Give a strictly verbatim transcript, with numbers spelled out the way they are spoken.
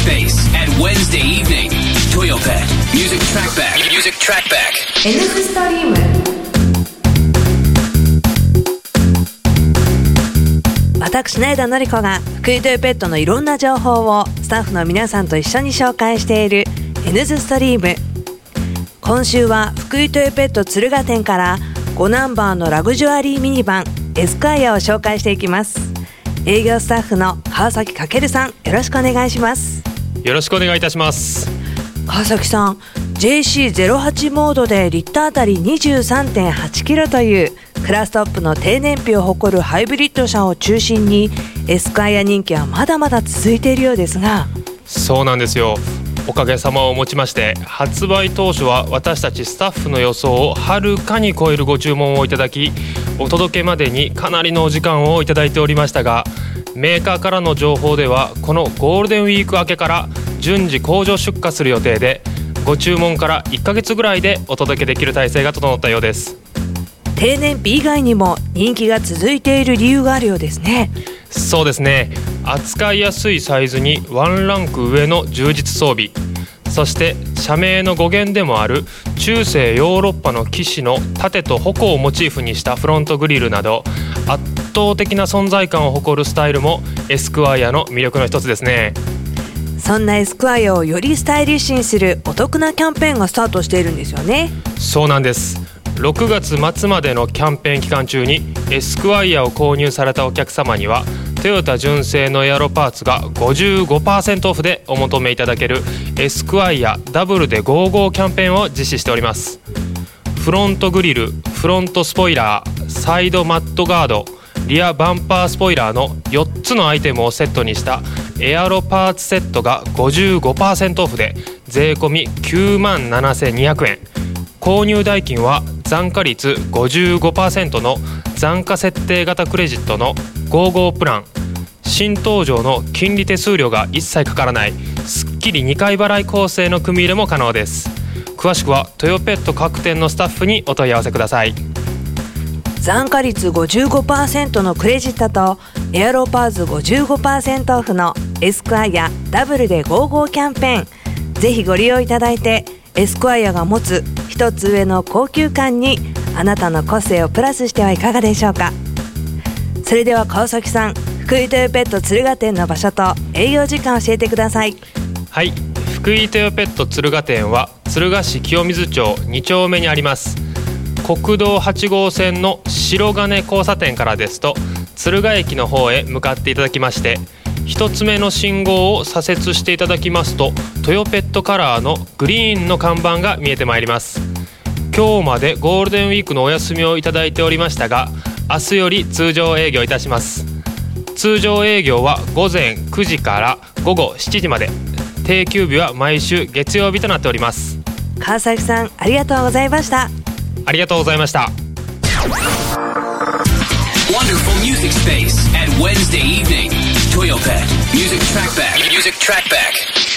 Space at Wednesday evening. Toyopet Music Trackback. Music Trackback. エヌ ストリーム。私の枝のりこが福井トヨペットのいろんな情報をスタッフの皆さんと一緒に紹介している エヌ ストリーム。今週は福井トヨペット敦賀店からごナンバーのラグジュアリーミニバンエスクワイアを紹介していきます。営業スタッフの川崎翔さん、よろしくお願いします。 よろしくお願いいたします。 川崎さん、 ジェーシーゼロはち モードでリッターあたり にじゅうさんてんはちキロというクラストップの低燃費を誇るハイブリッド車を中心にエスクワイア人気はまだまだ続いているようですが。 そうなんですよ。おかげさまをもちまして発売当初は私たちスタッフの予想をはるかに超えるご注文をいただき、お届けまでにかなりのお時間をいただいておりましたが、メーカーからの情報ではこのゴールデンウィーク明けから順次工場出荷する予定で、ご注文からいっかげつぐらいでお届けできる体制が整ったようです。 低燃費以外にも人気が続いている理由があるようですね。 そうですね。扱いやすいサイズにワンランク上の充実装備、そして社名の語源でもある中世ヨーロッパの騎士の盾と矛をモチーフにしたフロントグリルなど、圧倒的な存在感を誇るスタイルもエスクワイアの魅力の一つですね。 そんなエスクワイアをよりスタイリッシュにするお得なキャンペーンがスタートしているんですよね。 そうなんです。ろくがつ末までのキャンペーン期間中にエスクワイアを購入されたお客様にはトヨタ純正のエアロパーツが ごじゅうごパーセント オフでお求めいただけるエスクワイアダブルでごじゅうごキャンペーンを実施しております。フロントグリル、フロントスポイラー、サイドマットガード、リアバンパースポイラーのよっつのアイテムをセットにしたエアロパーツセットが ごじゅうごパーセント オフで税込みきゅうまんななせんにひゃくえん。購入代金は残価率 ごじゅうごパーセント の残価設定型クレジットのごじゅうごプラン、新登場の金利手数料が一切かからないすっきりにかい払い構成の組み入れも可能です。詳しくはトヨペット各店のスタッフにお問い合わせください。 残価率 ごじゅうごパーセント のクレジットとエアロパーツ ごじゅうごパーセント オフのエスクワイアダブルでごじゅうごキャンペーン、ぜひご利用いただいてエスクワイアが持つ一つ上の高級感にあなたの個性をプラスしてはいかがでしょうか。それでは川崎さん、福井トヨペット敦賀店の場所と営業時間を教えてください。 はい、福井トヨペット敦賀店は敦賀市清水町に丁目にあります。国道はち号線の白金交差点からですと敦賀駅の方へ向かっていただきまして、一つ目の信号を左折していただきますとトヨペットカラーのグリーンの看板が見えてまいります。今日までゴールデンウィークのお休みをいただいておりましたが、明日より通常営業いたします。通常営業は午前くじから午後しちじまで、定休日は毎週月曜日となっております。 川崎さん、ありがとうございました。 ありがとうございました。 Wonderful Music Space at Wednesday evening. Toyopet Music Trackback. Music Trackback.